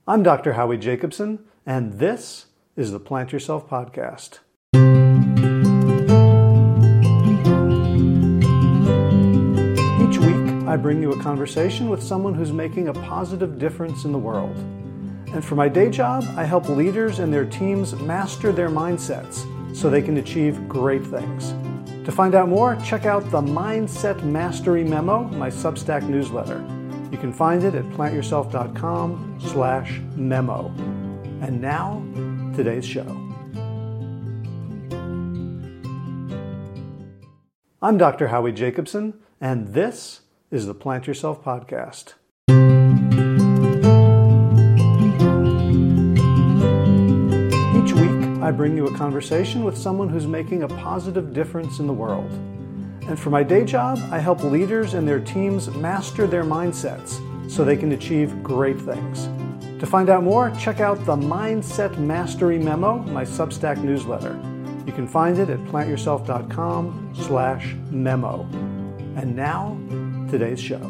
I'm Dr. Howie Jacobson, and this is the Plant Yourself Podcast. Each week, I bring you a conversation with someone who's making a positive difference in the world. And for my day job, I help leaders and their teams master their mindsets so they can achieve great things. To find out more, check out the Mindset Mastery Memo, my Substack newsletter. You can find it at plantyourself.com/memo. And now, today's show. I'm Dr. Howie Jacobson, and this is the Plant Yourself Podcast. Each week, I bring you a conversation with someone who's making a positive difference in the world. And for my day job, I help leaders and their teams master their mindsets so they can achieve great things. To find out more, check out the Mindset Mastery Memo, my Substack newsletter. You can find it at plantyourself.com/memo. And now, today's show.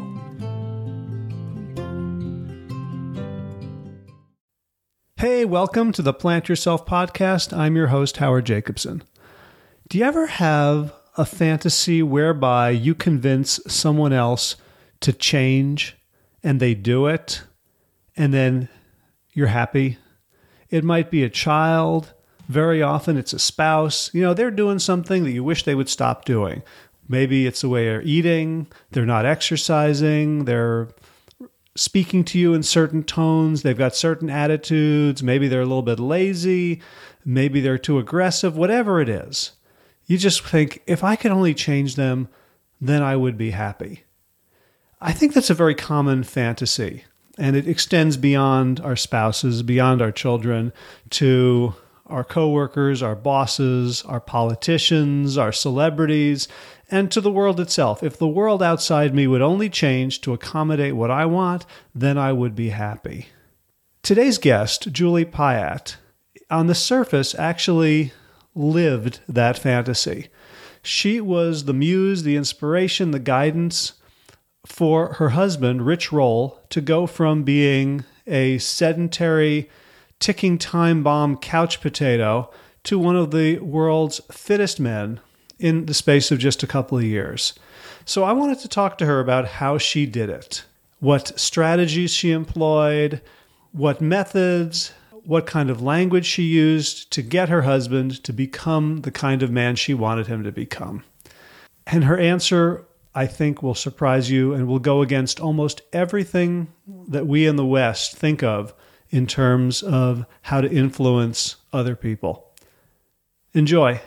Hey, welcome to the Plant Yourself Podcast. I'm your host, Howard Jacobson. Do you ever have a fantasy whereby you convince someone else to change and they do it and then you're happy? It might be a child. Very often it's a spouse. You know, they're doing something that you wish they would stop doing. Maybe it's the way they're eating. They're not exercising. They're speaking to you in certain tones. They've got certain attitudes. Maybe they're a little bit lazy. Maybe they're too aggressive. Whatever it is. You just think, if I could only change them, then I would be happy. I think that's a very common fantasy, and it extends beyond our spouses, beyond our children, to our coworkers, our bosses, our politicians, our celebrities, and to the world itself. If the world outside me would only change to accommodate what I want, then I would be happy. Today's guest, Julie Piatt, on the surface actually lived that fantasy. She was the muse, the inspiration, the guidance for her husband, Rich Roll, to go from being a sedentary, ticking time bomb couch potato to one of the world's fittest men in the space of just a couple of years. So I wanted to talk to her about how she did it, what strategies she employed, what methods, what kind of language she used to get her husband to become the kind of man she wanted him to become. And her answer, I think, will surprise you and will go against almost everything that we in the West think of in terms of how to influence other people. Enjoy.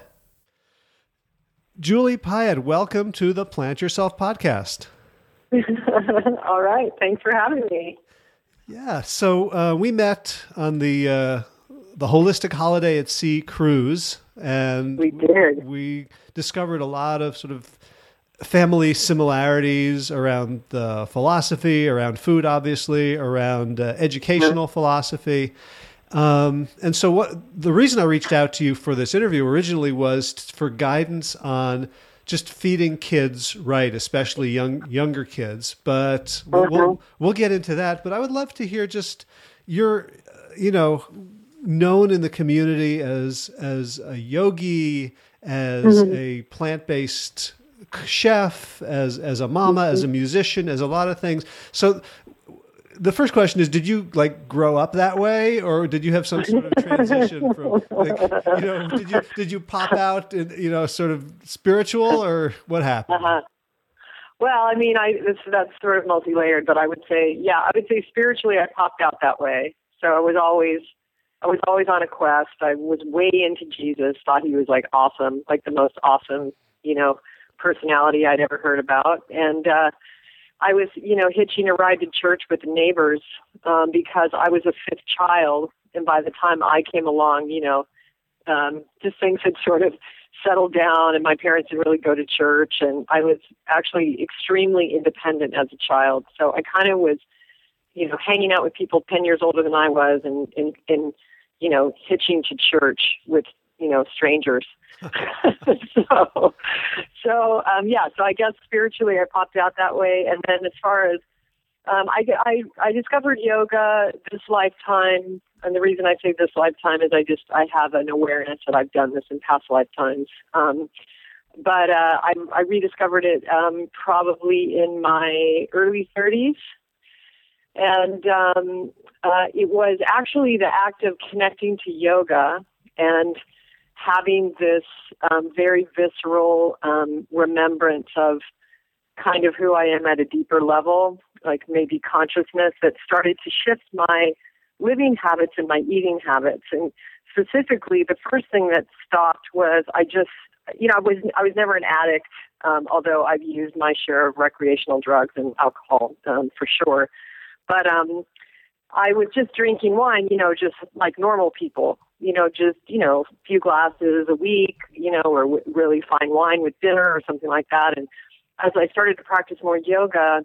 Julie Piatt, welcome to the Plant Yourself Podcast. All right. Thanks for having me. Yeah, so we met on the Holistic Holiday at Sea cruise, and we did. We discovered a lot of sort of family similarities around philosophy, around food, obviously, around educational philosophy. And so the reason I reached out to you for this interview originally was for guidance on just feeding kids right, especially younger kids. But we'll get into that. But I would love to hear just you're, known in the community as a yogi, as a plant-based chef, as a mama, as a musician, as a lot of things. So the first question is, did you grow up that way, or did you have some sort of transition from, did you pop out and, sort of spiritual, or what happened? Well, I mean, that's sort of multi-layered, but I would say spiritually I popped out that way. So I was always on a quest. I was way into Jesus, thought he was awesome, the most awesome, personality I'd ever heard about. And, I was, hitching a ride to church with the neighbors because I was a fifth child. And by the time I came along, just things had sort of settled down and my parents didn't really go to church. And I was actually extremely independent as a child. So I kind of was, hanging out with people 10 years older than I was and hitching to church with, strangers. So I guess spiritually I popped out that way. And then as far as I discovered yoga this lifetime, and the reason I say this lifetime is I have an awareness that I've done this in past lifetimes. But I rediscovered it probably in my early 30s, and it was actually the act of connecting to yoga and having this very visceral remembrance of kind of who I am at a deeper level, like maybe consciousness, that started to shift my living habits and my eating habits. And specifically, the first thing that stopped was I was never an addict, although I've used my share of recreational drugs and alcohol for sure. But I was just drinking wine, just like normal people, just, a few glasses a week, or really fine wine with dinner or something like that. And as I started to practice more yoga,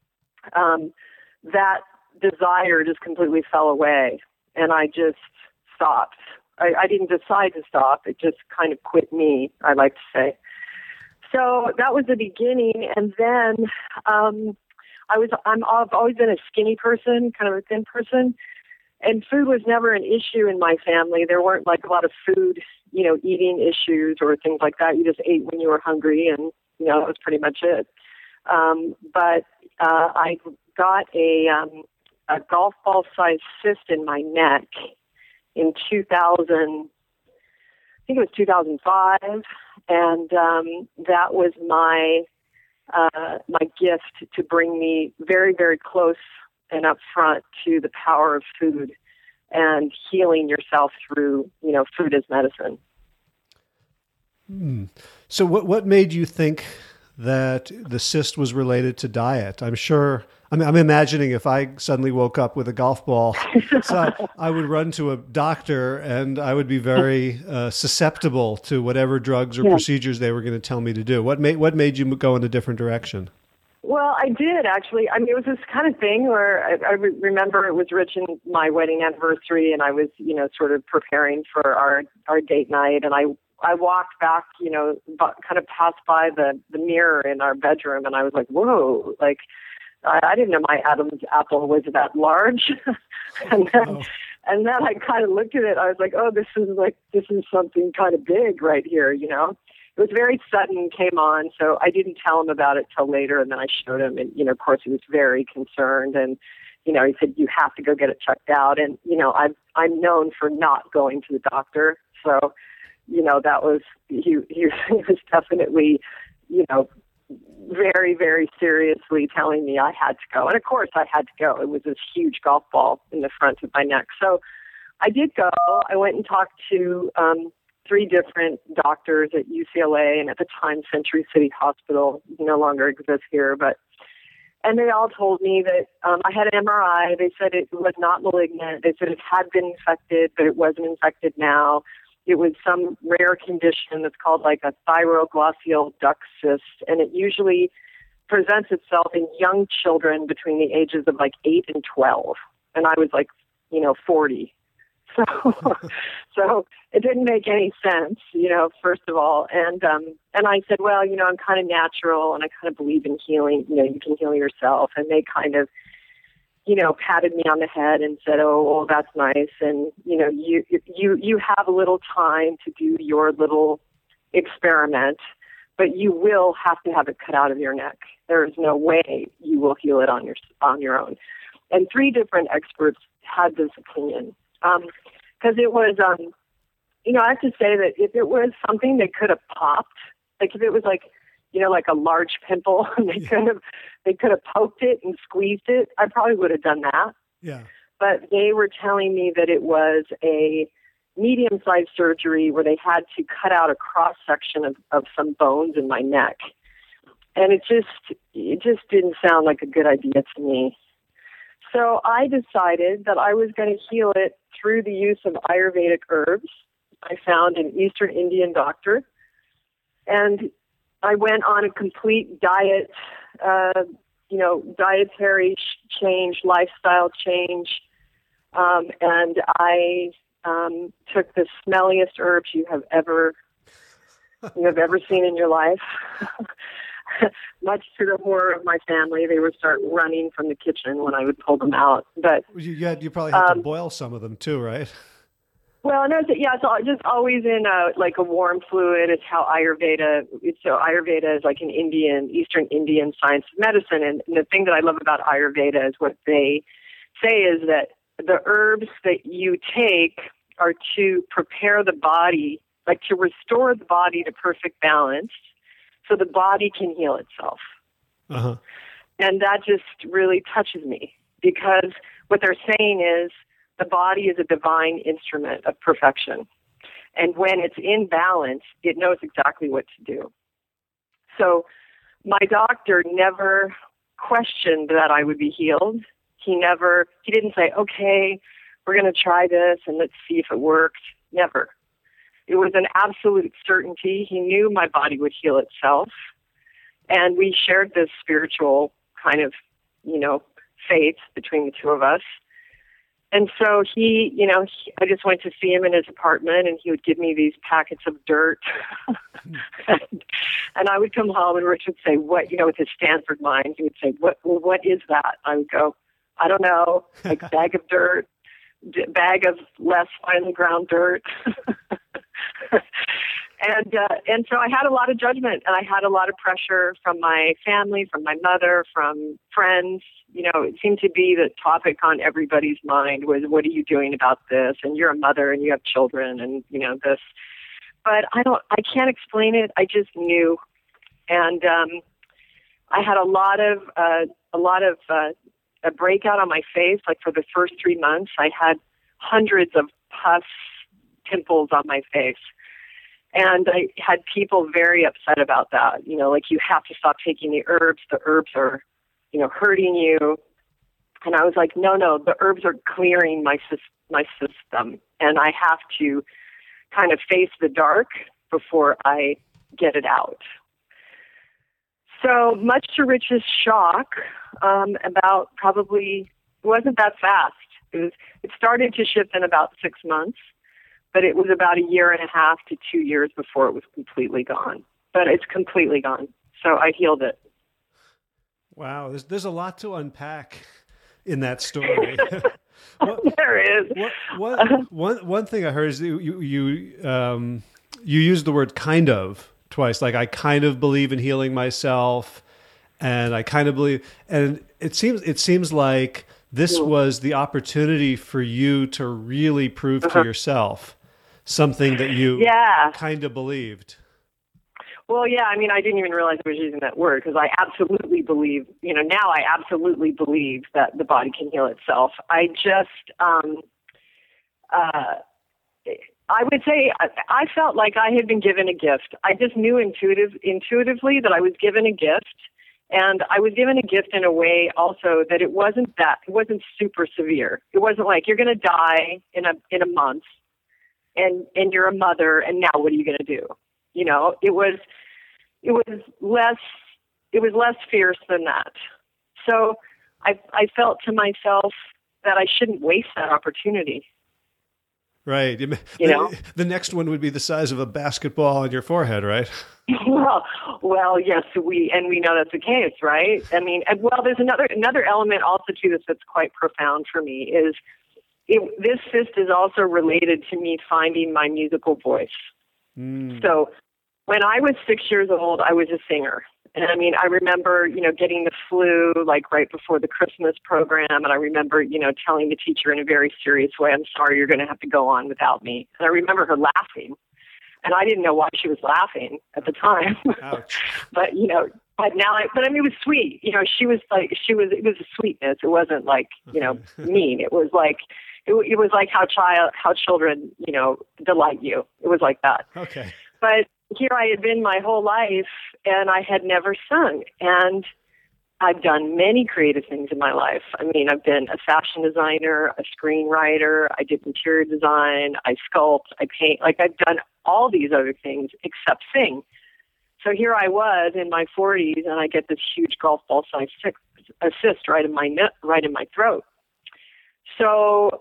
that desire just completely fell away, and I just stopped. I didn't decide to stop. It just kind of quit me, I like to say. So that was the beginning. And then I've always been a skinny person, kind of a thin person. And food was never an issue in my family. There weren't like a lot of food, eating issues or things like that. You just ate when you were hungry, and, that was pretty much it. But I got a golf ball sized cyst in my neck in 2000, I think it was 2005, and that was my gift to bring me very, very close and up front to the power of food and healing yourself through, food as medicine. So what made you think that the cyst was related to diet? I'm imagining if I suddenly woke up with a golf ball, so I would run to a doctor and I would be very susceptible to whatever drugs or procedures they were going to tell me to do. What made you go in a different direction? Well, I did actually. I mean, it was this kind of thing where I remember it was Rich and my wedding anniversary, and I was, sort of preparing for our date night, and I walked back, kind of passed by the mirror in our bedroom, and I was like, whoa, like, I didn't know my Adam's apple was that large. and then I kind of looked at it. I was like, oh, this is something kind of big right here, It was very sudden, came on, so I didn't tell him about it till later, and then I showed him, and, of course, he was very concerned, and, he said, you have to go get it checked out, and, I'm known for not going to the doctor, so, that was, he was definitely, very, very seriously telling me I had to go. And of course I had to go. It was this huge golf ball in the front of my neck. So I did go. I went and talked to 3 different doctors at UCLA and at the time Century City Hospital. No longer exists here, and they all told me that I had an MRI. They said it was not malignant. They said it had been infected, but it wasn't infected now. It was some rare condition that's called like a thyroglossal duct cyst, and it usually presents itself in young children between the ages of like 8 and 12. And I was like, 40. So it didn't make any sense, first of all. And I said, well, I'm kind of natural and I kind of believe in healing. You can heal yourself. And they kind of, patted me on the head and said, oh, well, that's nice. And, you have a little time to do your little experiment, but you will have to have it cut out of your neck. There is no way you will heal it on your own. And 3 different experts had this opinion. Because it was, I have to say that if it was something that could have popped, like if it was like, like a large pimple, and they could have poked it and squeezed it, I probably would have done that. Yeah. But they were telling me that it was a medium-sized surgery where they had to cut out a cross-section of some bones in my neck. And it just didn't sound like a good idea to me. So I decided that I was going to heal it through the use of Ayurvedic herbs. I found an Eastern Indian doctor, and I went on a complete diet, dietary change, lifestyle change, and I took the smelliest herbs you have ever seen in your life. much to the horror of my family, they would start running from the kitchen when I would pull them out. But you probably had to boil some of them too, right? Well, no, it's just always in a warm fluid. It's how Ayurveda. Ayurveda is like an Eastern Indian science of medicine, and the thing that I love about Ayurveda is what they say is that the herbs that you take are to prepare the body, like to restore the body to perfect balance, so the body can heal itself. Uh-huh. And that just really touches me, because what they're saying is the body is a divine instrument of perfection. And when it's in balance, it knows exactly what to do. So my doctor never questioned that I would be healed. He didn't say, okay, we're going to try this and let's see if it works. Never. It was an absolute certainty. He knew my body would heal itself. And we shared this spiritual kind of, faith between the two of us. And so I just went to see him in his apartment, and he would give me these packets of dirt. and I would come home, and Rich would say, what, with his Stanford mind, he would say, what is that? I would go, I don't know, like bag of dirt, bag of less finely ground dirt. And so I had a lot of judgment, and I had a lot of pressure from my family, from my mother, from friends. It seemed to be the topic on everybody's mind was, what are you doing about this? And you're a mother and you have children and, this. But I can't explain it. I just knew. And I had a lot of a breakout on my face. Like for the first 3 months, I had hundreds of pus, pimples on my face. And I had people very upset about that. Like, you have to stop taking the herbs. The herbs are, hurting you. And I was like, no, the herbs are clearing my system. And I have to kind of face the dark before I get it out. So much to Rich's shock, about probably, it wasn't that fast. It started to shift in about 6 months. But it was about 1.5 years to 2 years before it was completely gone. But it's completely gone. So I healed it. Wow, there's a lot to unpack in that story. There is. One thing I heard is you used the word "kind of" twice. Like, I kind of believe in healing myself, and I kind of believe. And it seems like this was the opportunity for you to really prove to yourself something that you kind of believed. Well, yeah, I mean, I didn't even realize I was using that word, because I absolutely believe, now I absolutely believe that the body can heal itself. I just, I would say I felt like I had been given a gift. I just knew intuitively that I was given a gift. And I was given a gift in a way also that it wasn't super severe. It wasn't like, you're going to die in a month and you're a mother, and now what are you going to do? It was less fierce than that. So I felt to myself that I shouldn't waste that opportunity. Right. The next one would be the size of a basketball on your forehead, right? Well, yes, we know that's the case, right? I mean, there's another element also to this that's quite profound for me is this cyst is also related to me finding my musical voice. So when I was 6 years old, I was a singer. And I mean, I remember, getting the flu like right before the Christmas program. And I remember, telling the teacher in a very serious way, I'm sorry, you're going to have to go on without me. And I remember her laughing. And I didn't know why she was laughing at the time. But it was sweet. It was a sweetness. It wasn't like, mean. It was like, it was like how children, delight you. It was like that. Okay. But here I had been my whole life, and I had never sung. And I've done many creative things in my life. I mean, I've been a fashion designer, a screenwriter, I did interior design, I sculpt, I paint. Like, I've done all these other things except sing. So here I was in my 40s, and I get this huge golf ball-sized cyst right in my throat. So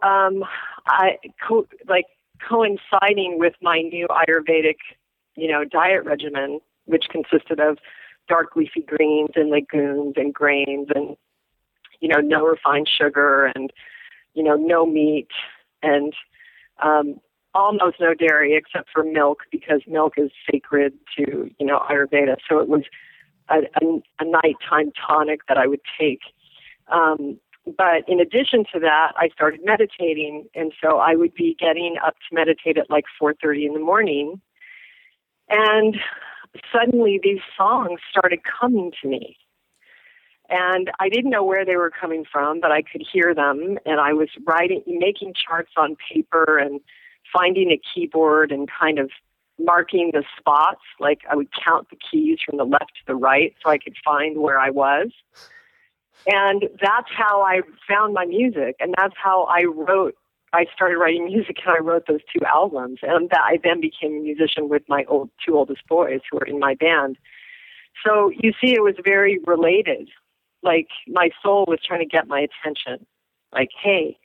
coinciding with my new Ayurvedic, diet regimen, which consisted of dark leafy greens and legumes and grains and, no refined sugar and, no meat and almost no dairy except for milk because milk is sacred to, Ayurveda. So it was a nighttime tonic that I would take. But in addition to that, I started meditating. And so I would be getting up to meditate at like 4:30 in the morning. And suddenly these songs started coming to me. And I didn't know where they were coming from, but I could hear them. And I was making charts on paper and finding a keyboard and kind of marking the spots. Like I would count the keys from the left to the right so I could find where I was. And that's how I found my music. And that's how I started writing music, and I wrote those 2 albums. And I then became a musician with my 2 oldest boys who were in my band. So you see, it was very related. Like my soul was trying to get my attention. Like, hey.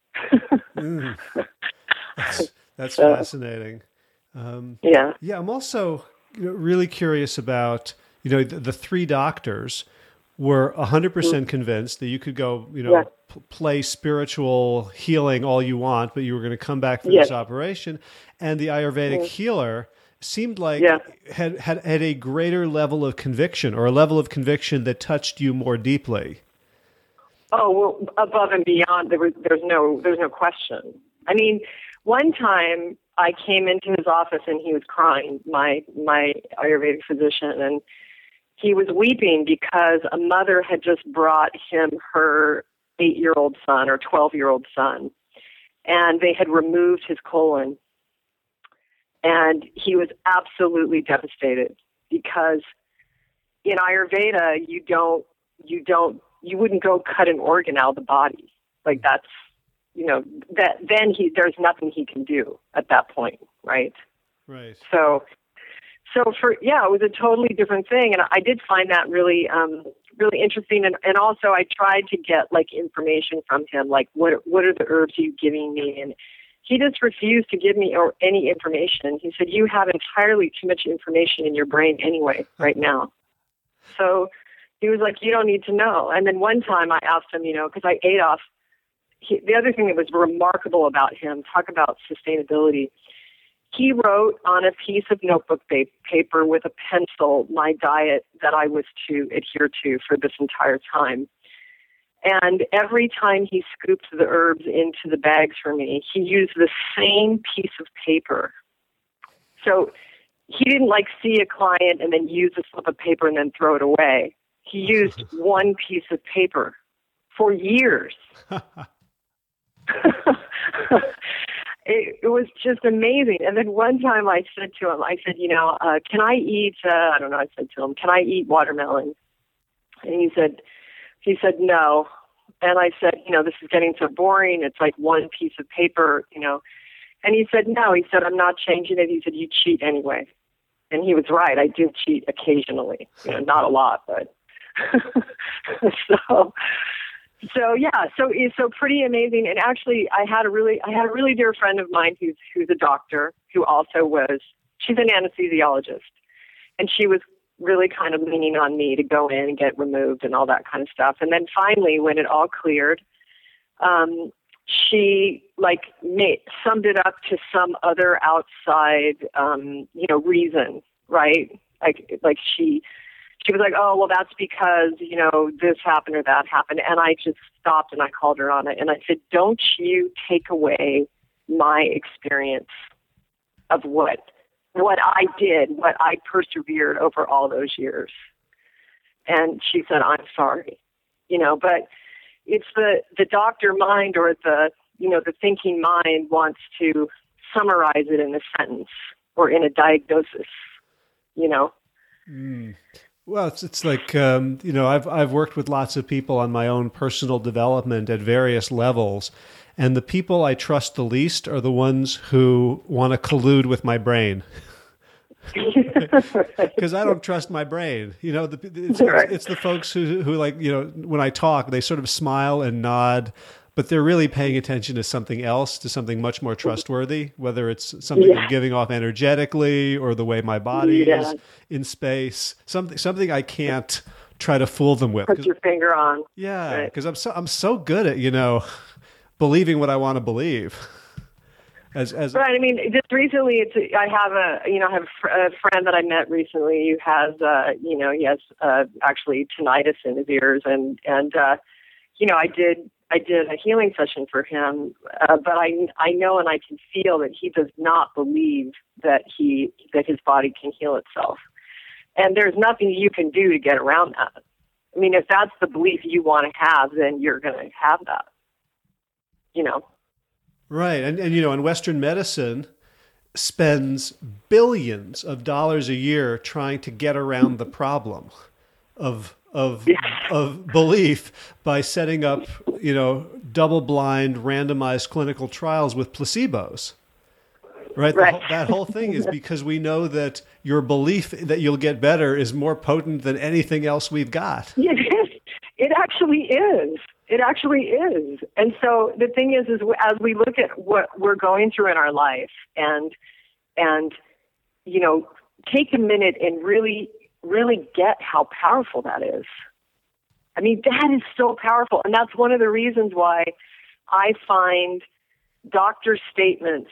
That's fascinating. Yeah. Yeah, I'm also really curious about, the 3 doctors were 100% convinced that you could go, play spiritual healing all you want, but you were going to come back for this operation. And the Ayurvedic healer seemed like had a greater level of conviction, or a level of conviction that touched you more deeply. Oh, well, above and beyond, there's no question. I mean, one time I came into his office and he was crying, my Ayurvedic physician, and he was weeping because a mother had just brought him her 8-year-old son or 12-year-old son, and they had removed his colon. And he was absolutely devastated because in Ayurveda, you wouldn't go cut an organ out of the body. Like that's, there's nothing he can do at that point. Right. Right. So it was a totally different thing. And I did find that really, really interesting. And also I tried to get like information from him, like what are the herbs you giving me? And he just refused to give me any information. He said, you have entirely too much information in your brain anyway, right now. So he was like, you don't need to know. And then one time I asked him, because I ate off. The other thing that was remarkable about him, talk about sustainability, he wrote on a piece of notebook paper with a pencil my diet that I was to adhere to for this entire time. And every time he scooped the herbs into the bags for me, he used the same piece of paper. So he didn't see a client and then use a slip of paper and then throw it away. He used one piece of paper for years. It was just amazing. And then one time I said to him, can I eat, I said to him, can I eat watermelon? And he said, no. And I said, this is getting so boring. It's like one piece of paper, And he said, no. He said, I'm not changing it. He said, you cheat anyway. And he was right. I do cheat occasionally, not a lot, but so pretty amazing. And actually, I had a really dear friend of mine who's a doctor who also she's an anesthesiologist, and she was really kind of leaning on me to go in and get removed and all that kind of stuff. And then finally, when it all cleared, she summed it up to some other outside, reason, right? Like she was like, oh, well, that's because, this happened or that happened. And I just stopped and I called her on it. And I said, don't you take away my experience of what I did, what I persevered over all those years. And she said, I'm sorry, but it's the doctor mind or the thinking mind wants to summarize it in a sentence or in a diagnosis, Well, it's like, I've worked with lots of people on my own personal development at various levels. And the people I trust the least are the ones who want to collude with my brain. Because I don't trust my brain. It's the folks who when I talk, they sort of smile and nod, but they're really paying attention to something else, to something much more trustworthy, whether it's something I'm giving off energetically or the way my body is in space, something I can't try to fool them with. Put your finger on. Yeah, because I'm so good at, believing what I want to believe. Right. I mean, just recently, I have a friend that I met recently who has, he has actually tinnitus in his ears, and I did a healing session for him, but I know and I can feel that he does not believe that his body can heal itself, and there's nothing you can do to get around that. I mean, if that's the belief you want to have, then you're going to have that. Right. And Western medicine spends billions of dollars a year trying to get around the problem of belief by setting up, double-blind randomized clinical trials with placebos. Right. That whole thing is because we know that your belief that you'll get better is more potent than anything else we've got. It actually is. It actually is. And so the thing is as we look at what we're going through in our life and take a minute and really, really get how powerful that is. I mean, that is so powerful. And that's one of the reasons why I find doctor statements,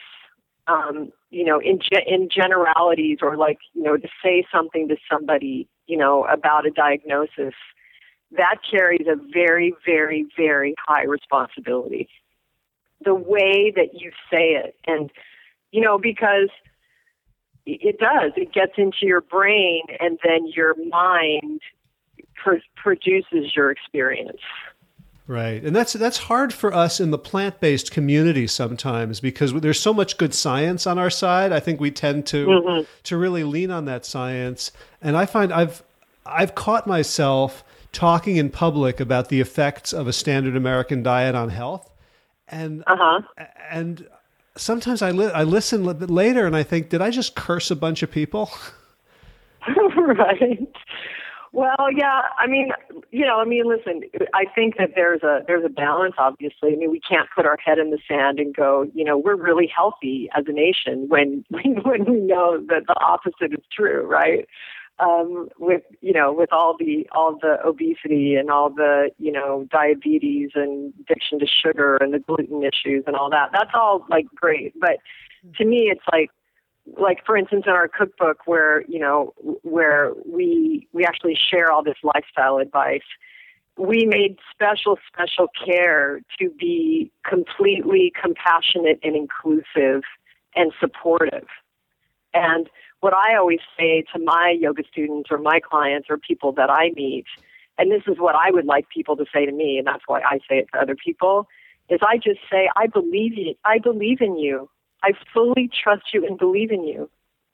in generalities or to say something to somebody, about a diagnosis, that carries a very, very, very high responsibility. The way that you say it. And, because it does, it gets into your brain and then your mind produces your experience. Right. And that's hard for us in the plant-based community sometimes because there's so much good science on our side. I think we tend to really lean on that science. And I find I've caught myself talking in public about the effects of a standard American diet on health. And sometimes I listen a little bit later and I think, did I just curse a bunch of people? Right. Well, yeah. I mean, listen, I think that there's a balance, obviously. I mean, we can't put our head in the sand and go, we're really healthy as a nation when we know that the opposite is true, right? With all the obesity and all the, diabetes and addiction to sugar and the gluten issues and all that. That's all great. But to me, it's like for instance, in our cookbook where we actually share all this lifestyle advice, we made special care to be completely compassionate and inclusive and supportive. And what I always say to my yoga students or my clients or people that I meet, and this is what I would like people to say to me, and that's why I say it to other people, is I just say, I believe in you. I fully trust you and believe in you.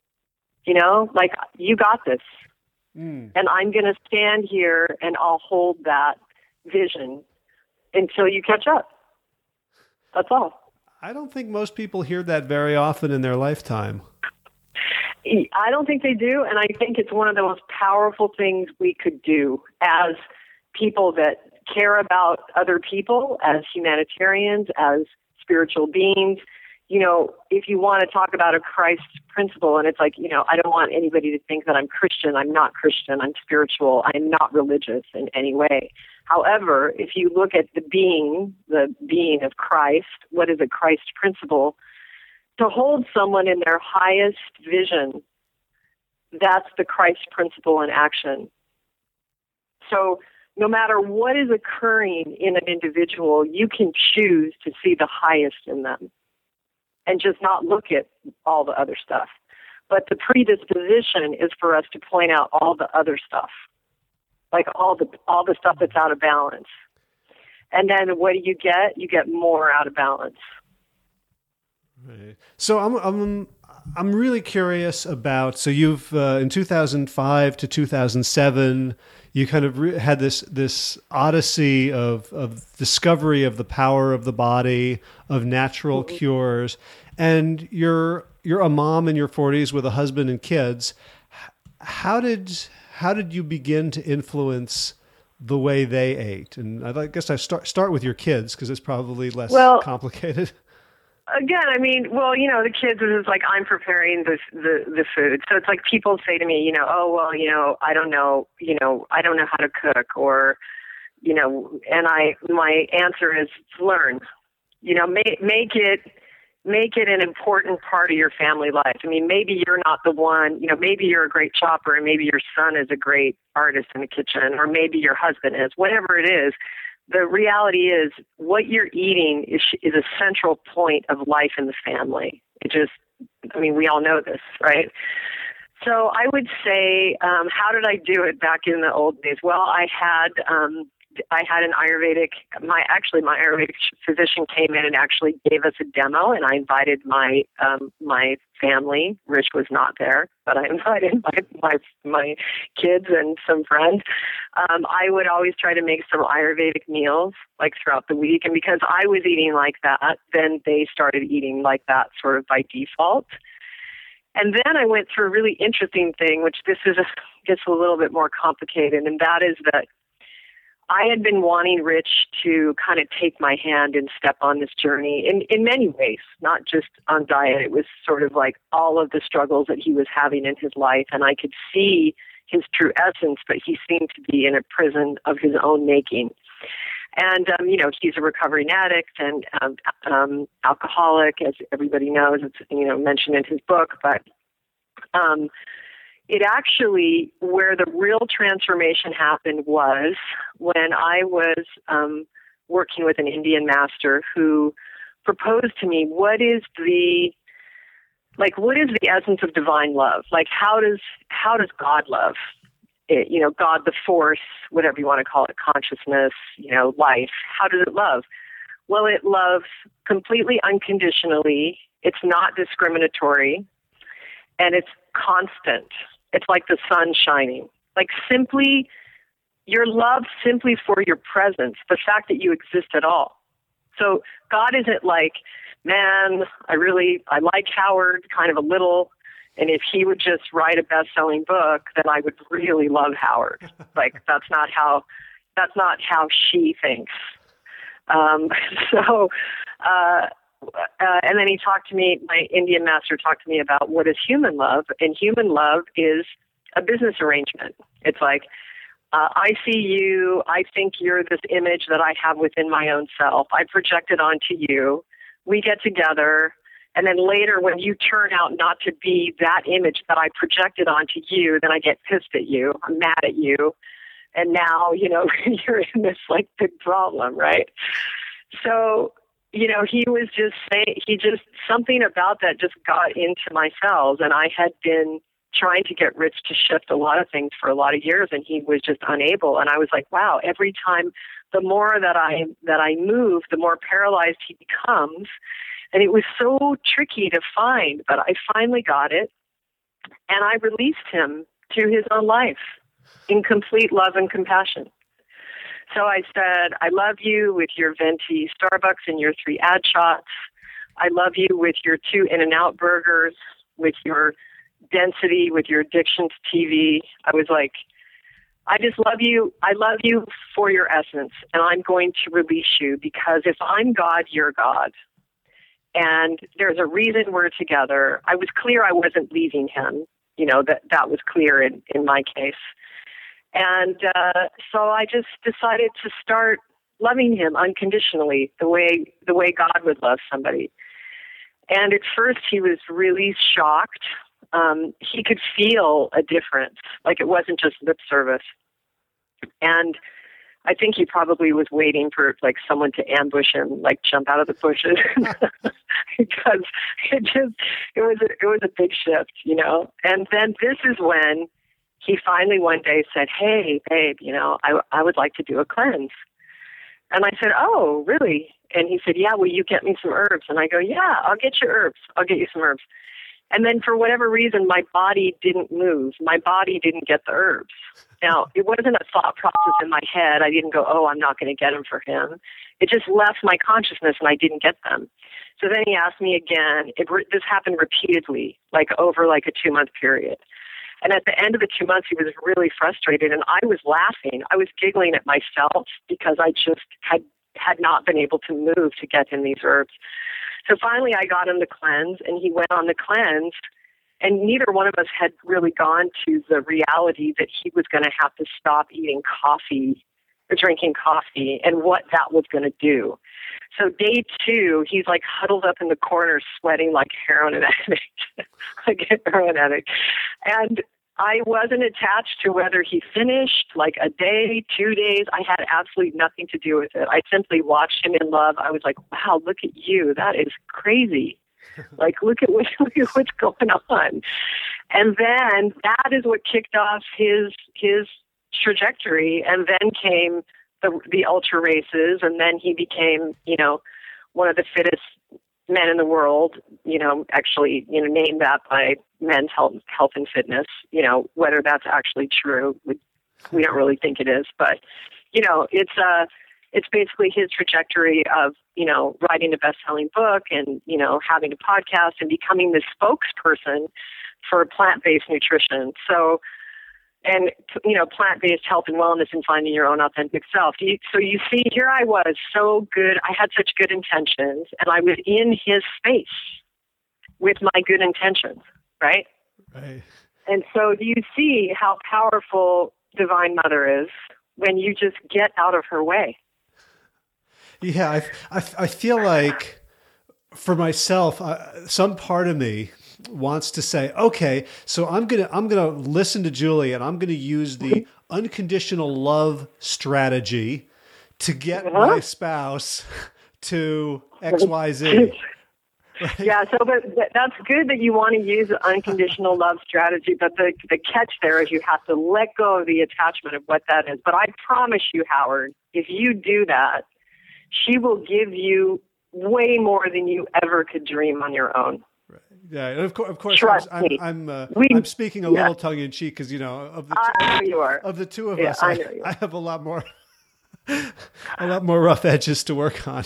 You got this. And I'm going to stand here and I'll hold that vision until you catch up. That's all. I don't think most people hear that very often in their lifetime. I don't think they do, and I think it's one of the most powerful things we could do as people that care about other people, as humanitarians, as spiritual beings. If you want to talk about a Christ principle, and it's I don't want anybody to think that I'm Christian. I'm not Christian. I'm spiritual. I am not religious in any way. However, if you look at the being of Christ, what is a Christ principle? To hold someone in their highest vision, that's the Christ principle in action. So no matter what is occurring in an individual, you can choose to see the highest in them and just not look at all the other stuff. But the predisposition is for us to point out all the other stuff, like all the stuff that's out of balance. And then what do you get? You get more out of balance. Right. So I'm really curious about. So you've in 2005 to 2007, you kind of had this odyssey of discovery of the power of the body, of natural cures, and you're a mom in your 40s with a husband and kids. How did you begin to influence the way they ate? And I guess I start with your kids because it's probably less complicated. Again, I mean, well, the kids is like I'm preparing the food. So it's like people say to me, oh, well, I don't know, I don't know how to cook, or, and my answer is learn, make it an important part of your family life. I mean, maybe you're not the one, maybe you're a great chopper and maybe your son is a great artist in the kitchen, or maybe your husband is, whatever it is. The reality is what you're eating is a central point of life in the family. We all know this, right? So I would say, how did I do it back in the old days? Well, I had an Ayurvedic, my Ayurvedic physician came in and actually gave us a demo, and I invited my family. Rich was not there, but I invited my kids and some friends. I would always try to make some Ayurvedic meals like throughout the week, and because I was eating like that, then they started eating like that sort of by default. And then I went through a really interesting thing, which gets a little bit more complicated, and that is that I had been wanting Rich to kind of take my hand and step on this journey in many ways, not just on diet. It was sort of like all of the struggles that he was having in his life, and I could see his true essence, but he seemed to be in a prison of his own making. And, he's a recovering addict and alcoholic, as everybody knows. It's, mentioned in his book, but it actually, where the real transformation happened was when I was working with an Indian master who proposed to me, what is the essence of divine love? Like, how does God love? It, God, the force, whatever you want to call it, consciousness, life. How does it love? Well, it loves completely unconditionally. It's not discriminatory, and it's constant. It's like the sun shining. Like simply, your love simply for your presence, the fact that you exist at all. So God isn't like, man, I like Howard kind of a little, and if he would just write a best-selling book, then I would really love Howard. Like that's not how she thinks. And then he talked to me, my Indian master talked to me about what is human love, and human love is a business arrangement. It's like, I see you, I think you're this image that I have within my own self. I project it onto you. We get together, and then later when you turn out not to be that image that I projected onto you, then I get pissed at you. I'm mad at you. And now, you're in this like big problem, right? So, he was just saying, something about that just got into my cells, and I had been trying to get Rich to shift a lot of things for a lot of years, and he was just unable. And I was like, wow, every time, the more that I move, the more paralyzed he becomes. And it was so tricky to find, but I finally got it, and I released him to his own life in complete love and compassion. So I said, I love you with your venti Starbucks and your 3 ad shots. I love you with your 2 In-N-Out burgers, with your density, with your addiction to TV. I was like, I just love you. I love you for your essence, and I'm going to release you because if I'm God, you're God. And there's a reason we're together. I was clear I wasn't leaving him. That was clear in my case. And so I just decided to start loving him unconditionally, the way God would love somebody. And at first he was really shocked. He could feel a difference, like it wasn't just lip service. And I think he probably was waiting for like someone to ambush him, like jump out of the bushes, because it was a big shift, And then this is when he finally one day said, hey, babe, I would like to do a cleanse. And I said, oh, really? And he said, yeah, will you get me some herbs? And I go, yeah, I'll get you herbs. I'll get you some herbs. And then for whatever reason, my body didn't move. My body didn't get the herbs. Now, it wasn't a thought process in my head. I didn't go, oh, I'm not going to get them for him. It just left my consciousness and I didn't get them. So then he asked me again. This happened repeatedly, like over like a 2-month period. And at the end of the 2 months, he was really frustrated, and I was laughing. I was giggling at myself because I just had not been able to move to get him these herbs. So finally, I got him to cleanse, and he went on the cleanse. And neither one of us had really gone to the reality that he was going to have to stop eating coffee or drinking coffee and what that was going to do. So day 2, he's like huddled up in the corner, sweating like heroin addict, like a heroin addict. And I wasn't attached to whether he finished like a day, 2 days. I had absolutely nothing to do with it. I simply watched him in love. I was like, wow, look at you. That is crazy. Like, look at what's going on. And then that is what kicked off his trajectory. And then came the ultra races. And then he became, one of the fittest men in the world, actually, named that by Men's Health and Fitness, whether that's actually true. We don't really think it is, but, it's basically his trajectory of, writing a best-selling book and, having a podcast and becoming the spokesperson for plant-based nutrition. So, and, plant-based health and wellness and finding your own authentic self. So you see, here I was so good. I had such good intentions, and I was in his space with my good intentions, right? Right. And so do you see how powerful Divine Mother is when you just get out of her way? Yeah, I feel like for myself, some part of me wants to say, okay, so I'm gonna listen to Julie, and I'm gonna use the unconditional love strategy to get my spouse to XYZ. Right? Yeah, so but that's good that you want to use the unconditional love strategy, but the catch there is you have to let go of the attachment of what that is. But I promise you, Howard, if you do that, she will give you way more than you ever could dream on your own. Right. Yeah, and of course, Trust I'm speaking a little tongue in cheek because of the two of us, I have a lot more rough edges to work on.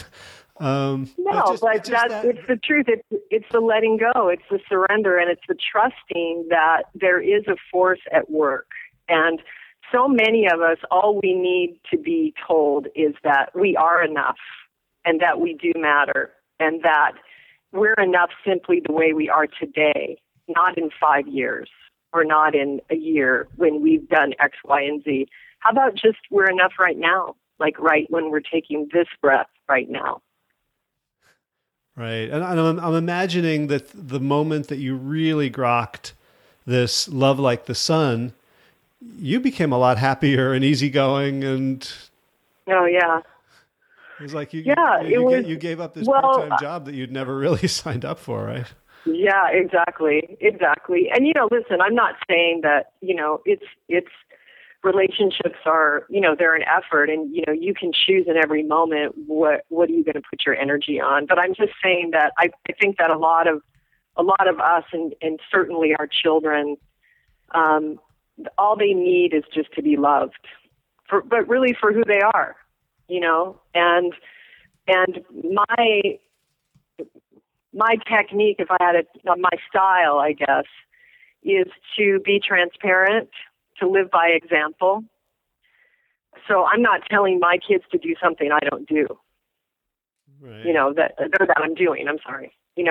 It's the truth. It's the letting go. It's the surrender, and it's the trusting that there is a force at work. And so many of us, all we need to be told is that we are enough and that we do matter and that we're enough simply the way we are today, not in 5 years or not in a year when we've done X, Y, and Z. How about just we're enough right now, like right when we're taking this breath right now? Right. And I'm imagining that the moment that you really grokked this love like the sun, you became a lot happier and easygoing, and it was like you gave up this part-time job that you'd never really signed up for, right? Yeah, exactly. And listen, I'm not saying that it's relationships are they're an effort, and you can choose in every moment what are you going to put your energy on. But I'm just saying that I think that a lot of us and certainly our children. All they need is just to be loved, but really for who they are, and my technique, if I had my style, I guess, is to be transparent, to live by example. So I'm not telling my kids to do something I don't do, right. that I'm doing. I'm sorry,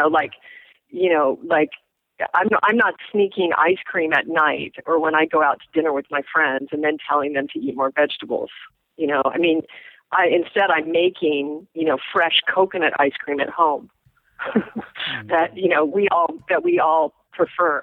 I'm not sneaking ice cream at night or when I go out to dinner with my friends and then telling them to eat more vegetables. Instead I'm making, fresh coconut ice cream at home that we all prefer,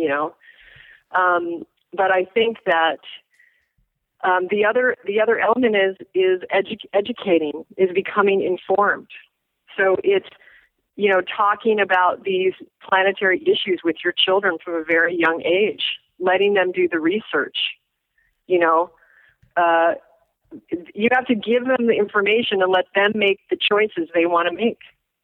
but I think that the other element is educating, is becoming informed. So it's talking about these planetary issues with your children from a very young age, letting them do the research. You have to give them the information and let them make the choices they want to make.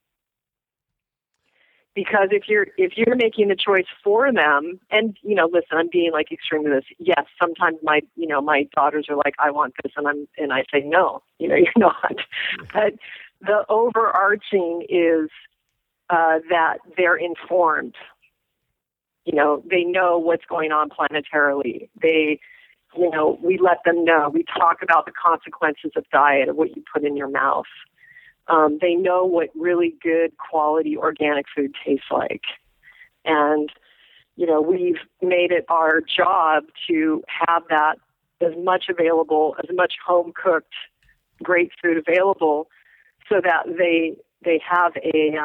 Because if you're making the choice for them, and listen, I'm being like extreme to this. Yes, sometimes my daughters are like, I want this, and I say no. You're not. But the overarching is that they're informed, They know what's going on planetarily. We let them know. We talk about the consequences of diet, of what you put in your mouth. They know what really good quality organic food tastes like. And, we've made it our job to have that as much available, as much home-cooked, great food available so that they have a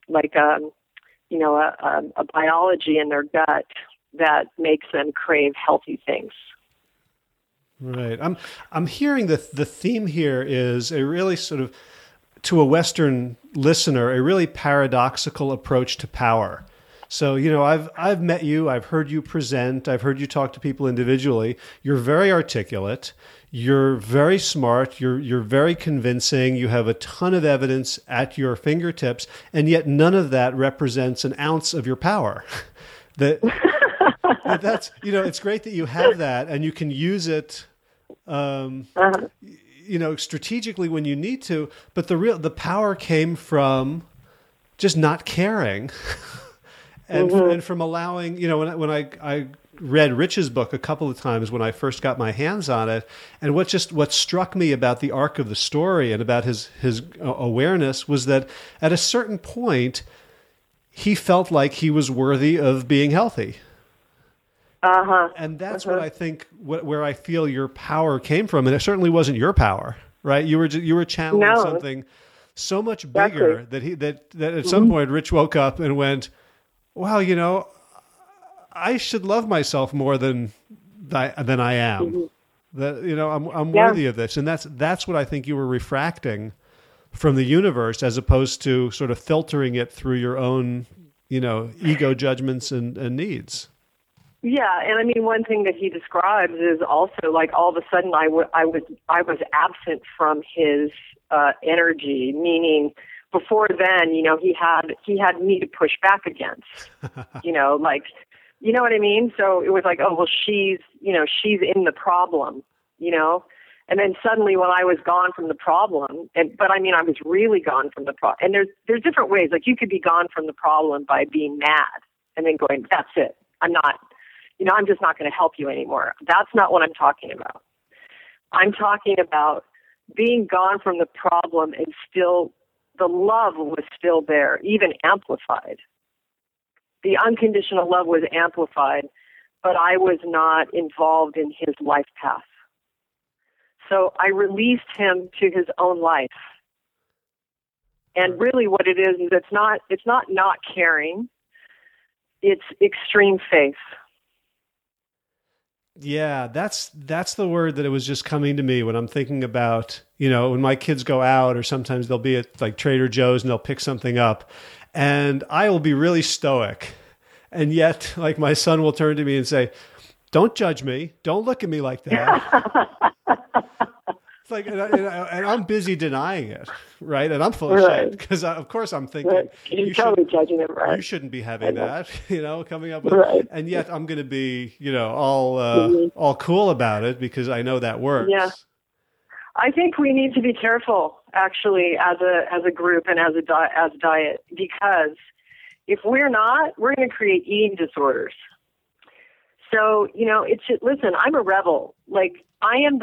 biology in their gut that makes them crave healthy things. Right. I'm hearing the theme here is a really sort of, to a Western listener, a really paradoxical approach to power. So, I've met you, I've heard you present, I've heard you talk to people individually. You're very articulate, you're very smart, you're very convincing, you have a ton of evidence at your fingertips, and yet none of that represents an ounce of your power. That's, it's great that you have that and you can use it strategically when you need to, but the power came from just not caring. And from allowing, when I read Rich's book a couple of times when I first got my hands on it, and what struck me about the arc of the story and about his awareness was that at a certain point, he felt like he was worthy of being healthy. And that's what I think, where I feel your power came from, and it certainly wasn't your power, right? You were channeling something so much bigger that at some point Rich woke up and went, wow, I should love myself more than I am. That I'm worthy of this, and that's what I think you were refracting from the universe, as opposed to sort of filtering it through your own, ego judgments and needs. Yeah, and I mean, one thing that he describes is also like all of a sudden I was absent from his energy, meaning. Before then, he had me to push back against, you know what I mean? So it was like, oh, well, she's in the problem, and then suddenly when I was gone from the problem, but I was really gone from the problem. And there's different ways, like you could be gone from the problem by being mad and then going, that's it. I'm just not going to help you anymore. That's not what I'm talking about. I'm talking about being gone from the problem and still the love was still there, even amplified. The unconditional love was amplified, but I was not involved in his life path. So I released him to his own life. And really what it is it's not caring. It's extreme faith. Yeah, that's the word that it was just coming to me when I'm thinking about, when my kids go out, or sometimes they'll be at like Trader Joe's and they'll pick something up, and I will be really stoic. And yet, like, my son will turn to me and say, don't judge me. Don't look at me like that. It's like, and I'm busy denying it, right? And I'm full of shit because, of course, I'm thinking you're totally judging it, right? You shouldn't be having that, coming up with, and yet I'm going to be, all cool about it because I know that works. Yeah, I think we need to be careful, actually, as a group and as diet, because if we're not, we're going to create eating disorders. So, listen, I'm a rebel. Like, I am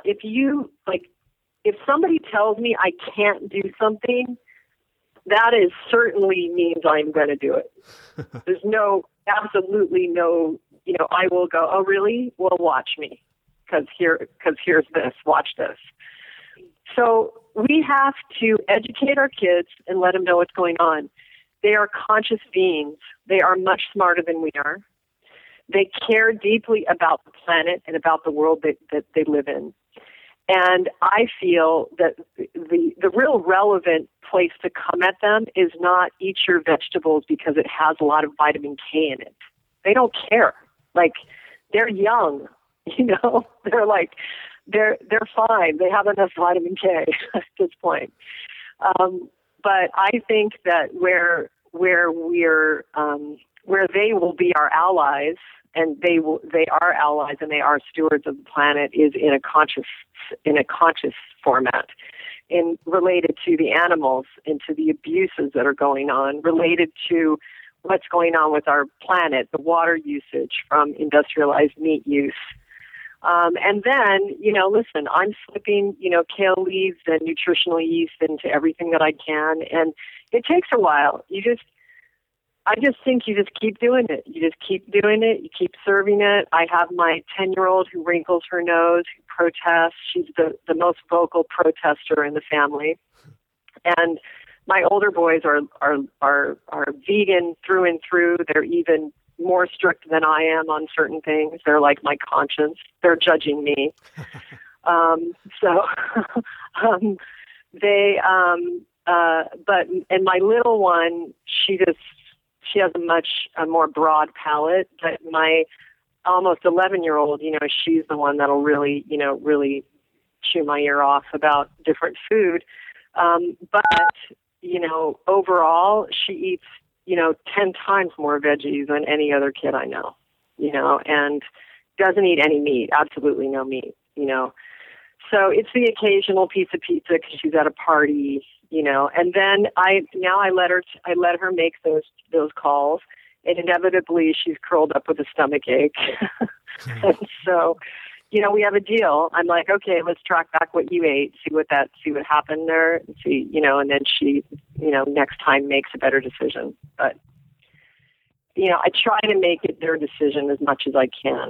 if somebody tells me I can't do something, that is certainly means I'm going to do it. There's absolutely no, I will go, oh, really? Well, watch me. Because here's this, watch this. So we have to educate our kids and let them know what's going on. They are conscious beings. They are much smarter than we are. They care deeply about the planet and about the world that they live in. And I feel that the real relevant place to come at them is not eat your vegetables because it has a lot of vitamin K in it. They don't care. Like, they're young, they're like, they're fine. They have enough vitamin K at this point. But I think that where they will be our allies, and they are allies and they are stewards of the planet, is in a conscious format, related to the animals and to the abuses that are going on, related to what's going on with our planet, the water usage from industrialized meat use. And then, listen, I'm slipping, kale leaves and nutritional yeast into everything that I can. And it takes a while. I just think you just keep doing it. You just keep doing it. You keep serving it. I have my 10-year-old who wrinkles her nose, who protests. She's the most vocal protester in the family. And my older boys are vegan through and through. They're even more strict than I am on certain things. They're like my conscience. They're judging me. And my little one, she has a more broad palate, but my almost 11-year-old, she's the one that'll really chew my ear off about different food. But overall, she eats, 10 times more veggies than any other kid I know, and doesn't eat any meat, absolutely no meat, So it's the occasional piece of pizza because she's at a party, and then I let her make those calls, and inevitably she's curled up with a stomach ache. And so, we have a deal. I'm like, okay, let's track back what you ate, see what happened there, and see, and then she, next time makes a better decision. But, I try to make it their decision as much as I can.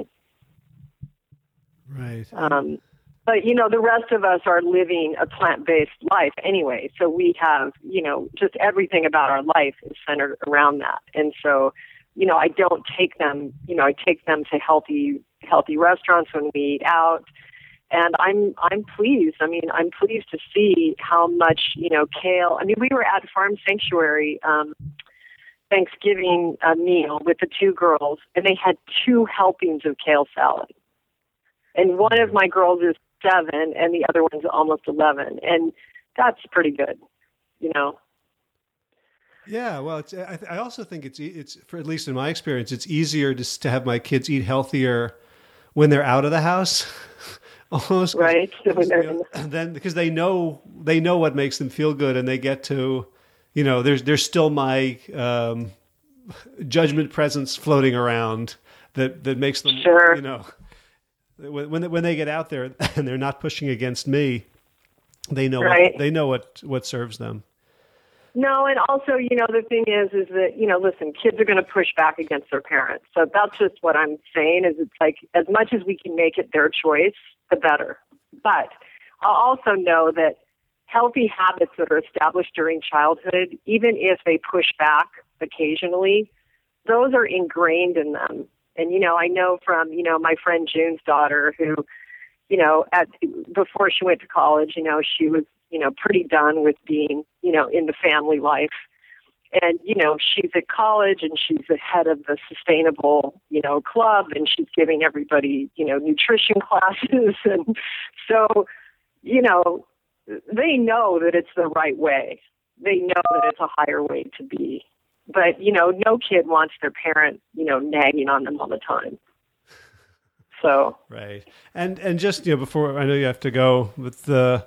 Right. But, the rest of us are living a plant-based life anyway. So we have, just everything about our life is centered around that. And so, I don't take them, I take them to healthy restaurants when we eat out. And I'm pleased. I'm pleased to see how much, kale. We were at Farm Sanctuary Thanksgiving meal with the two girls, and they had 2 helpings of kale salad. And one of my girls is 7, and the other one's almost 11, and that's pretty good, Yeah, well, I also think it's for, at least in my experience, it's easier to have my kids eat healthier when they're out of the house, almost, right? Then because they know what makes them feel good, and they get to, there's still my judgment presence floating around that makes them, sure. When they get out there and they're not pushing against me, they know what serves them. No, and also, the thing is that, listen, kids are going to push back against their parents. So that's just what I'm saying is it's like as much as we can make it their choice, the better. But I'll also know that healthy habits that are established during childhood, even if they push back occasionally, those are ingrained in them. And, I know from, my friend June's daughter who, before she went to college, she was, pretty done with being, in the family life. And, she's at college and she's the head of the sustainable, club, and she's giving everybody, nutrition classes. And so, they know that it's the right way. They know that it's a higher way to be. But, no kid wants their parent, nagging on them all the time. So. Right. And just, before, I know you have to go, with the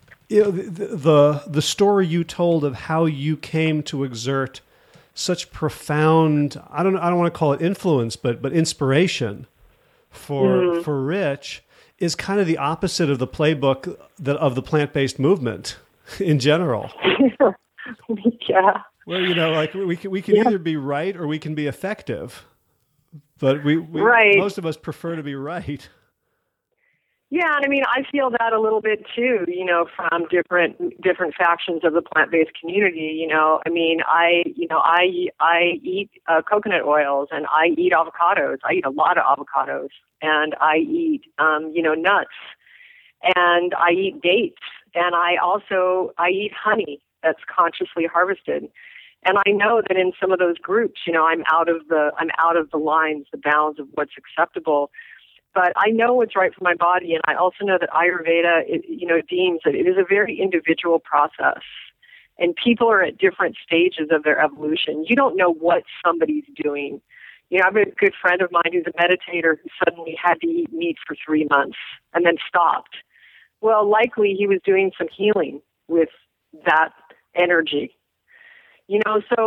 story you told of how you came to exert such profound, I don't want to call it influence, but inspiration for Rich is kind of the opposite of the playbook of the plant-based movement in general. Yeah. Well, we can either be right or we can be effective, but we right. Most of us prefer to be right. Yeah, and I feel that a little bit too, from different factions of the plant-based community. I eat coconut oils, and I eat avocados. I eat a lot of avocados, and I eat nuts, and I eat dates, and I eat honey that's consciously harvested. And I know that in some of those groups, I'm out of the lines, the bounds of what's acceptable. But I know what's right for my body, and I also know that Ayurveda, deems that it is a very individual process, and people are at different stages of their evolution. You don't know what somebody's doing. I have a good friend of mine who's a meditator who suddenly had to eat meat for 3 months and then stopped. Well, likely he was doing some healing with that energy. So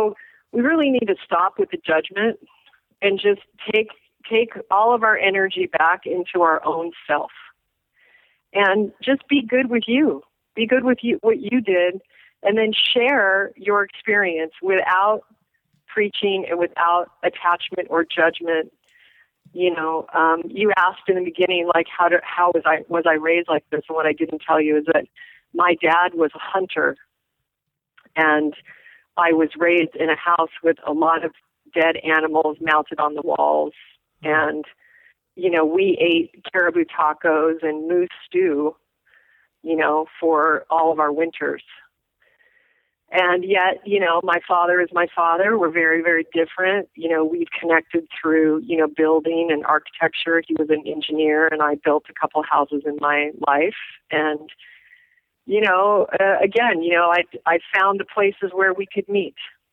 we really need to stop with the judgment and just take all of our energy back into our own self and just be good with you. Be good with you, what you did, and then share your experience without preaching and without attachment or judgment. You asked in the beginning, like, how was I raised like this? And what I didn't tell you is that my dad was a hunter, and I was raised in a house with a lot of dead animals mounted on the walls. And, we ate caribou tacos and moose stew, for all of our winters. And yet, my father is my father. We're very, very different. We've connected through, building and architecture. He was an engineer, and I built a couple houses in my life. And, again, I found the places where we could meet,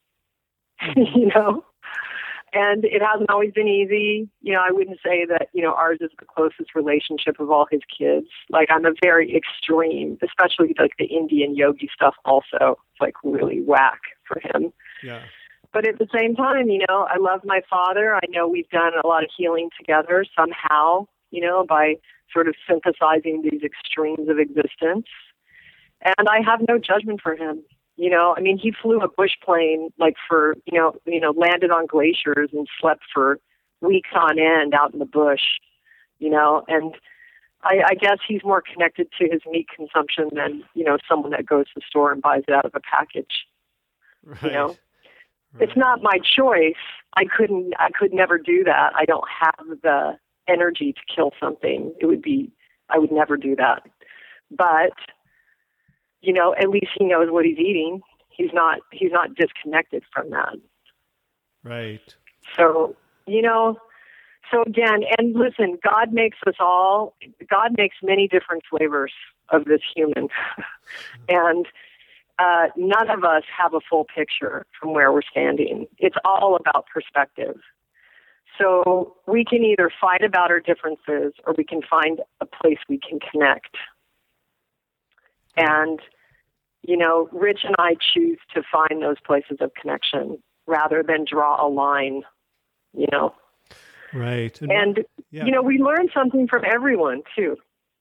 And it hasn't always been easy. I wouldn't say that, ours is the closest relationship of all his kids. Like, I'm a very extreme, especially like the Indian yogi stuff also. It's like really whack for him. Yeah. But at the same time, I love my father. I know we've done a lot of healing together somehow, by sort of synthesizing these extremes of existence. And I have no judgment for him. He flew a bush plane like for, landed on glaciers and slept for weeks on end out in the bush, and I guess he's more connected to his meat consumption than, someone that goes to the store and buys it out of a package. Right. Right. It's not my choice. I could never do that. I don't have the energy to kill something. I would never do that. But at least he knows what he's eating. He's not disconnected from that. Right. So again, and listen, God makes many different flavors of this human. And none of us have a full picture from where we're standing. It's all about perspective. So we can either fight about our differences or we can find a place we can connect. And Rich and I choose to find those places of connection rather than draw a line, Right. And, yeah. We learn something from everyone, too.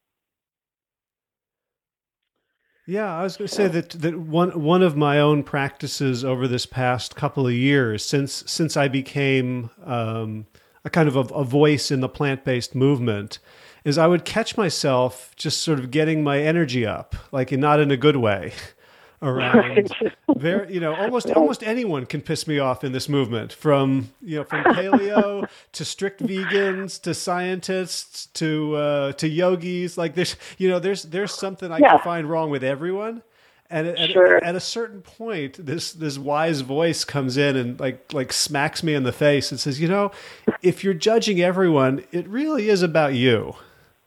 Yeah, I was going to say that one of my own practices over this past couple of years, since I became a kind of a voice in the plant-based movement, is I would catch myself just sort of getting my energy up, like not in a good way, around almost anyone can piss me off in this movement, from paleo to strict vegans to scientists to yogis. Like there's something I can find wrong with everyone. And at a certain point, this wise voice comes in and like smacks me in the face and says, if you're judging everyone, it really is about you.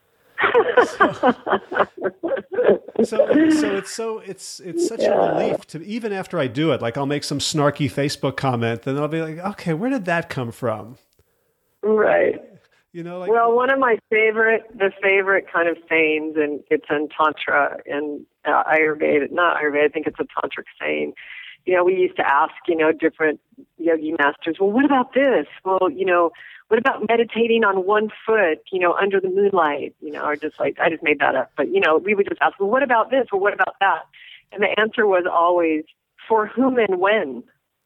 So it's such a relief to, even after I do it, like I'll make some snarky Facebook comment, then I'll be like, okay, where did that come from? Right. Well, one of my favorite kind of sayings, and it's in Tantra and Ayurveda, not Ayurveda, I think it's a tantric saying. We used to ask, different yogi masters, well, what about this? Well, what about meditating on one foot, under the moonlight, or just like, I just made that up. But, we would just ask, well, what about this? Or what about that? And the answer was always, for whom and when?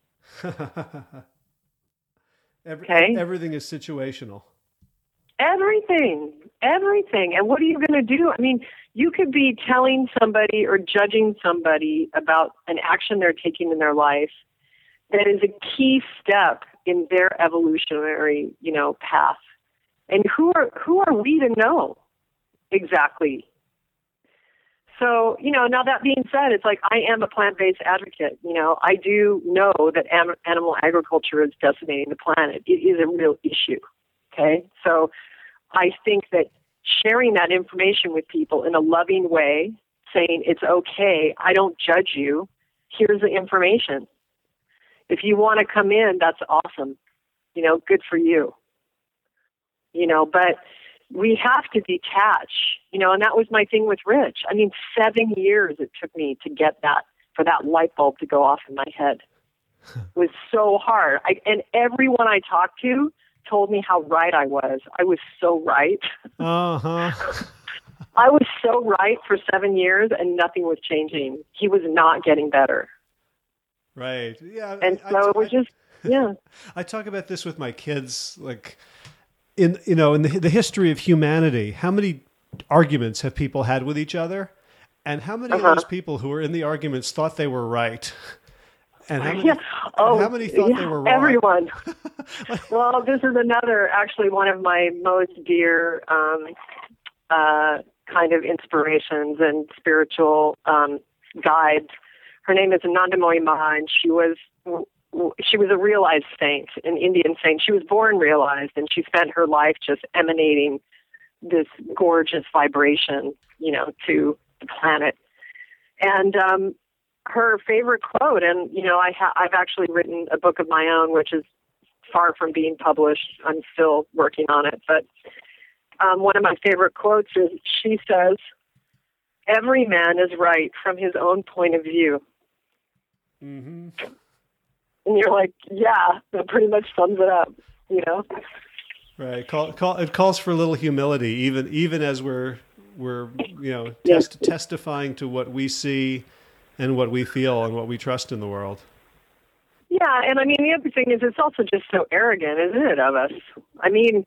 Everything is situational. Everything. And what are you going to do? I mean, you could be telling somebody or judging somebody about an action they're taking in their life that is a key step in their evolutionary, path. And who are we to know exactly? So, now that being said, it's like I am a plant-based advocate. I do know that animal agriculture is decimating the planet. It is a real issue. Okay? So I think that sharing that information with people in a loving way, saying it's okay, I don't judge you, here's the information. If you want to come in, that's awesome. Good for you. But we have to detach, and that was my thing with Rich. I mean, 7 years it took me to get for that light bulb to go off in my head. was so hard. And everyone I talked to told me how right I was. I was so right. Uh-huh. I was so right for 7 years, and nothing was changing. He was not getting better. Right. Yeah. And so it was just, yeah. I talk about this with my kids, like in the history of humanity, how many arguments have people had with each other? And how many of those people who were in the arguments thought they were right? And how many thought they were wrong? Everyone. Well, this is actually one of my most dear kind of inspirations and spiritual guides. Her name is Anandamoyi Ma, and she was a realized saint, an Indian saint. She was born realized, and she spent her life just emanating this gorgeous vibration, to the planet. And her favorite quote, and I've actually written a book of my own, which is far from being published. I'm still working on it, but one of my favorite quotes is, she says, "Every man is right from his own point of view." Mm-hmm. And you're like, yeah, that pretty much sums it up, Right. It calls for a little humility, even as we're testifying to what we see and what we feel and what we trust in the world. Yeah, and I mean, the other thing is, it's also just so arrogant, isn't it, of us? I mean,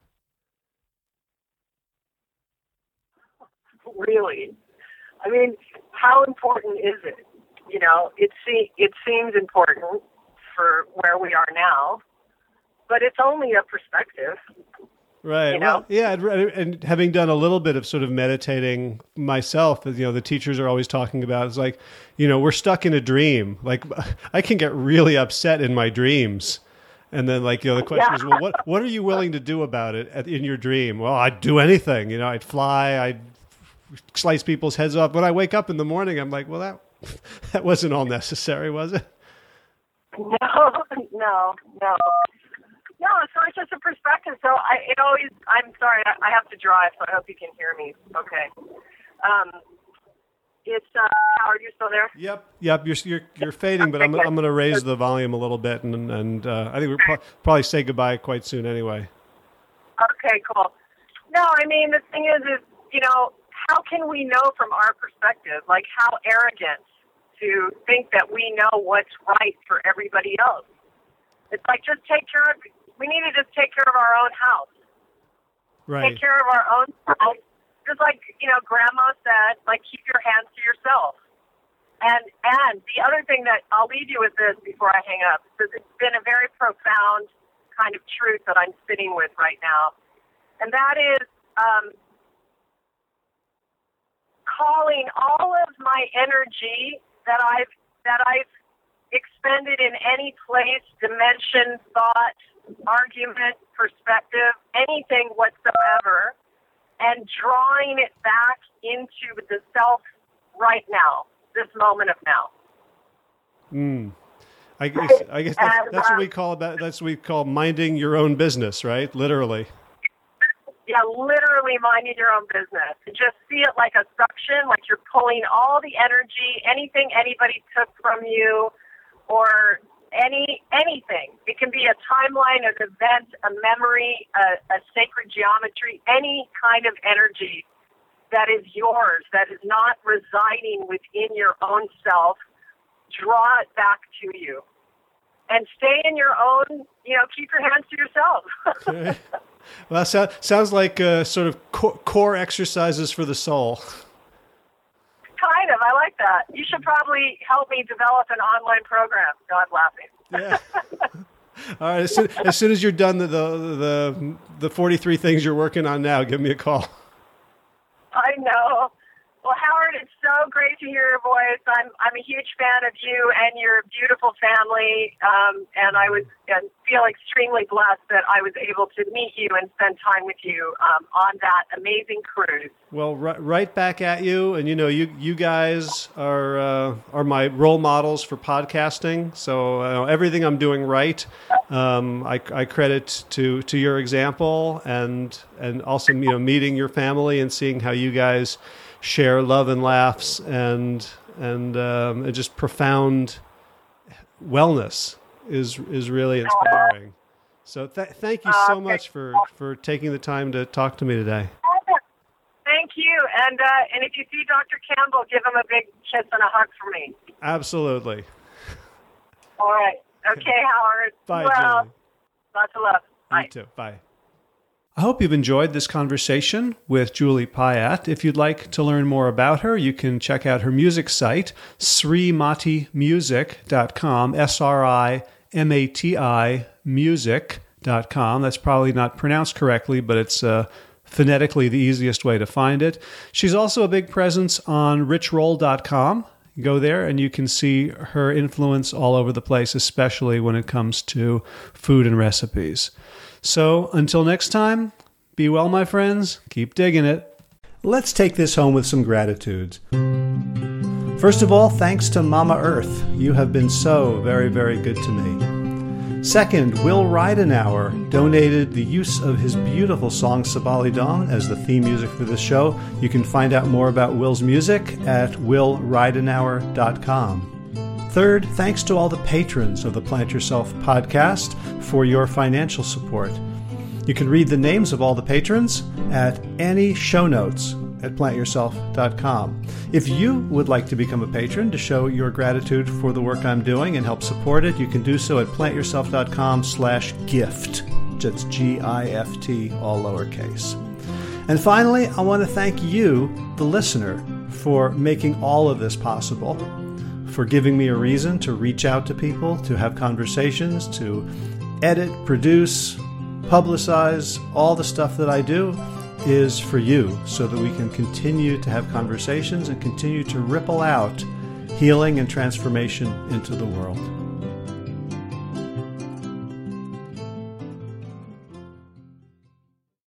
really. I mean, how important is it? It seems important for where we are now, but it's only a perspective. Right. Well, yeah, and having done a little bit of sort of meditating myself, the teachers are always talking about, it's like, we're stuck in a dream. Like, I can get really upset in my dreams. And then, the question is, well, what are you willing to do about it in your dream? Well, I'd do anything. I'd fly, I'd slice people's heads off. When I wake up in the morning, I'm like, well, that wasn't all necessary, was it? No. So it's just a perspective. So I'm sorry, I have to drive, so I hope you can hear me. Okay. It's Howard, you still there? Yep. You're fading, but I'm going to raise the volume a little bit, and I think we'll probably say goodbye quite soon anyway. Okay, cool. No, I mean, the thing is, how can we know from our perspective? Like, how arrogant to think that we know what's right for everybody else. It's like, we need to just take care of our own house. Right. Take care of our own house. Just like, Grandma said, like, keep your hands to yourself. And the other thing that I'll leave you with this before I hang up, because it's been a very profound kind of truth that I'm sitting with right now. And that is calling all of my energy that I've expended in any place, dimension, thought, argument, perspective, anything whatsoever, and drawing it back into the self right now, this moment of now. I guess that's what we call that's what we call minding your own business, right? Literally. Yeah, literally minding your own business. Just see it like a suction, like you're pulling all the energy, anything anybody took from you, or anything. It can be a timeline, an event, a memory, a sacred geometry, any kind of energy that is yours, that is not residing within your own self. Draw it back to you. And stay in your own, keep your hands to yourself. Well, sounds like sort of core exercises for the soul. Kind of. I like that. You should probably help me develop an online program. No, I'm laughing. Yeah. All right. As soon as you're done the 43 things you're working on now, give me a call. I know. Well, Howard, it's so great to hear your voice. I'm a huge fan of you and your beautiful family, and I feel extremely blessed that I was able to meet you and spend time with you on that amazing cruise. Well, right back at you, and you guys are my role models for podcasting. So everything I'm doing right, I credit to your example, and also meeting your family and seeing how you guys share love and laughs and just profound wellness is really inspiring. So thank you so much for taking the time to talk to me today. Thank you. And if you see Dr. Campbell, give him a big kiss and a hug for me. Absolutely. All right. Okay, Howard. Bye, well, Julie. Lots of love. Bye. You too. Bye. I hope you've enjoyed this conversation with Julie Piatt. If you'd like to learn more about her, you can check out her music site, srimatimusic.com, SRIMATI music.com. That's probably not pronounced correctly, but it's phonetically the easiest way to find it. She's also a big presence on richroll.com. Go there and you can see her influence all over the place, especially when it comes to food and recipes. So until next time, be well, my friends. Keep digging it. Let's take this home with some gratitudes. First of all, thanks to Mama Earth. You have been so very, very good to me. Second, Will Ridenauer donated the use of his beautiful song Sabali Dawn as the theme music for this show. You can find out more about Will's music at willridenauer.com. Third, thanks to all the patrons of the Plant Yourself podcast for your financial support. You can read the names of all the patrons at any show notes at plantyourself.com. If you would like to become a patron to show your gratitude for the work I'm doing and help support it, you can do so at plantyourself.com/gift. That's GIFT, all lowercase. And finally, I want to thank you, the listener, for making all of this possible, for giving me a reason to reach out to people, to have conversations, to edit, produce, publicize. All the stuff that I do is for you so that we can continue to have conversations and continue to ripple out healing and transformation into the world.